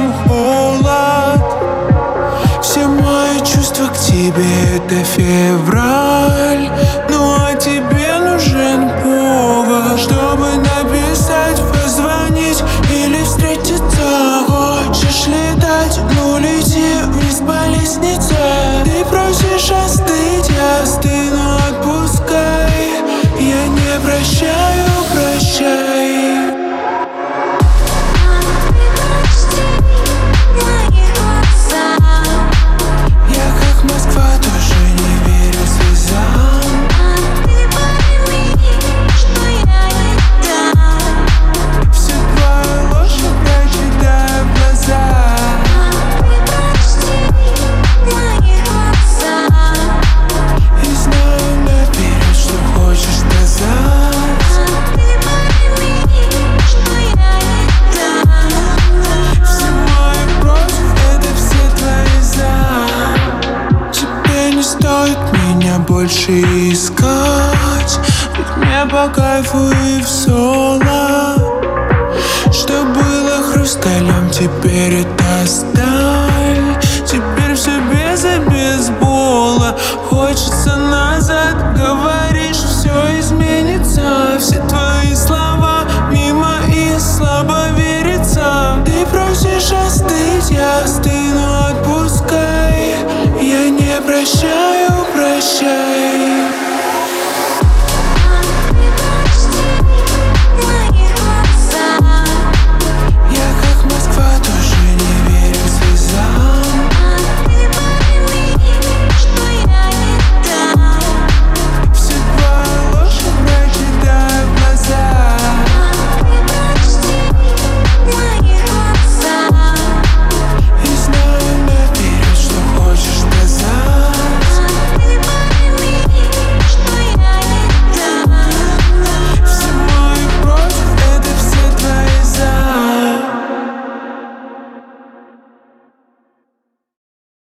там холод. Все мои чувства к тебе — это февраль. Ну а тебе нужен повод, чтобы написать, позвонить или встретиться. Хочешь летать? Ну лети вниз по лестнице. Ты просишь остыть, я остыну, отпускай. Я не прощаю, прощай. Москва, тоже не верю слезам. Ты пойми, что я не дам. Всю твою ложь я прочитаю в глазах. Ты прости мои глаза. И знаю наперед, что хочешь сказать. Ты пойми, что я не дам. Все мои против — это все твои за. Тебе не стоит меня больше искать, ведь мне по кайфу и в соло. Что было хрусталем, теперь это сталь.